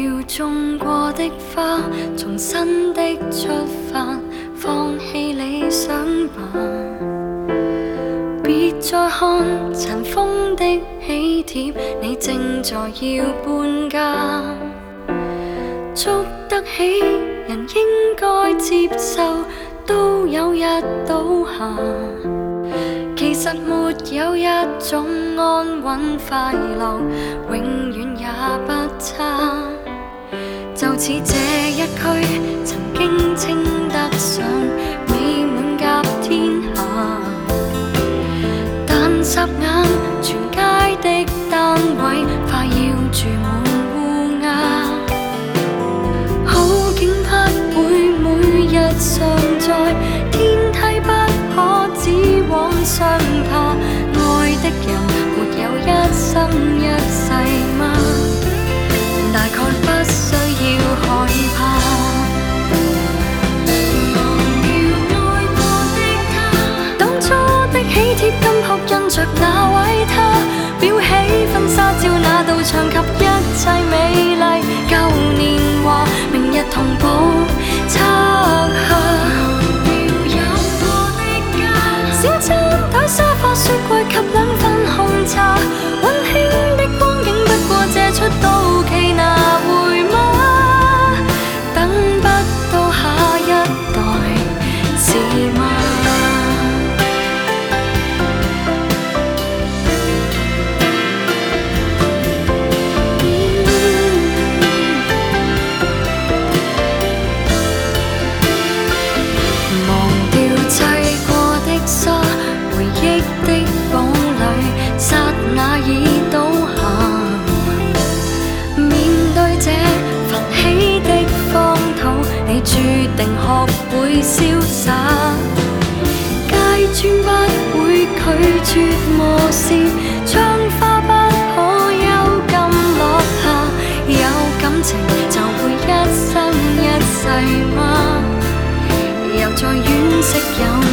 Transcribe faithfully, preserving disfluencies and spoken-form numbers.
掉種過的花，重新的出發，放棄理想吧。別再看塵封的喜帖，你正在要搬家。捉得起人應該接受，都有日倒下。其實沒有一種安穩快樂，永遠也不差。就似這一區曾經稱得上美滿甲天下，但霎眼全街的單位快要住滿烏鴉。好景不會每日常在，天梯不可只往上爬。愛的人沒有一生一世嗎？大概不需要害怕。忘掉愛過的他，當初的喜帖金箔印着那位他，裱起婚紗照那道牆及一切美麗舊年華，明日同步拆下。小餐台、沙發、雪櫃及兩份紅茶，溫馨的光景不過借出到期拿回嗎？等不到下一代是嗎？忘掉砌過的沙，回憶的堡壘，剎那已倒下。面對這焚起的荒土，你注定學會瀟灑。街磚不會拒絕磨蝕，窗花不可幽禁落下。有感情就會一生一世嗎？又再惋惜有